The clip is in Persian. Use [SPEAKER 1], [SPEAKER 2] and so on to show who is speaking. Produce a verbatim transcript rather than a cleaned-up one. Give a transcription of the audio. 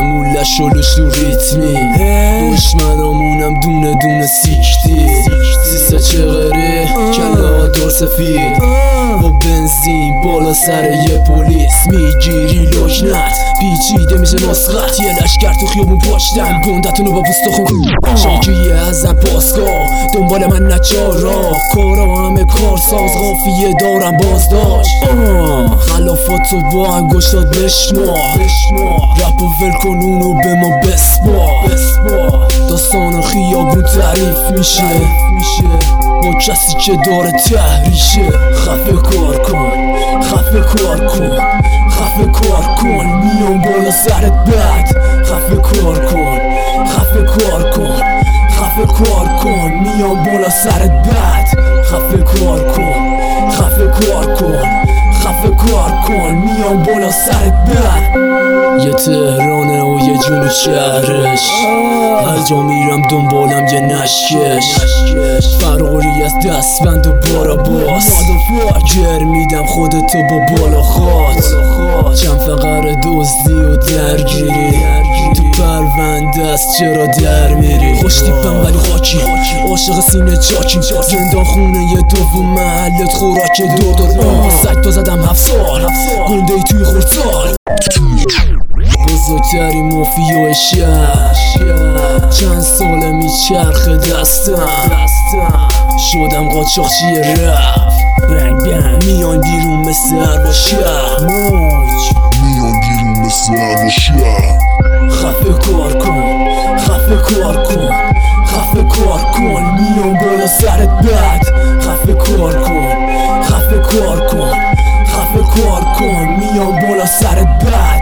[SPEAKER 1] موله شلوش رو ریتمی دشمنامونم دونه دونه سیکتی سیسا چغره کلا دار سفید با بنزین بالا سر یه پلیس میگیری لجنت پیچیده میشه نسخت یه لشکر تو خیابون پشتم گندتونو با پوست خون شاکیه ازم پاسگاه دنبال من نچارا کارا همه کارساز قافیه دارم بازداشت خلافاتو با انگشتات بشمار رپ و ول کن اونو به ما بسپار داستان خیابون تعریف میشه با کسی که داره تحریشه خفه کار کن خفه کار کن خفه کار کن میام بالا سرت بد خفه کار کن خفه کار کن خفه کار کن میام بالا سرت بد خفه کار کن خفه کار کن خفه کار کن میام بالا سرت بد یه تهرانه و یه جون شهرش هر جا میرم دنبالم یه نشکش فراری از دستبند و بارا باس گر میدم خودتو با بالا خواد چند فقر دزدی و درگیری تو پرونده است چرا در میری خوش تیپم ولی خاکی عاشق سینه چاکیم زندان خونه یه دوم محلت خوراک دو داد سگ تا زدم هفت سال گنده ای توی خورسال بزرگتری مافیای شهر چند ساله میچرخه دستم شدم قاچاقچی رپ بنگ بنگ میان بیرون مثل اروا شهر
[SPEAKER 2] میان بیرون مثل اروا شهر
[SPEAKER 1] خفه کار کن خفه کار کن خفه کار کن میان بالا سرت بد خفه کار کن خفه کار کن خفه کار کن میان بالا سرت بد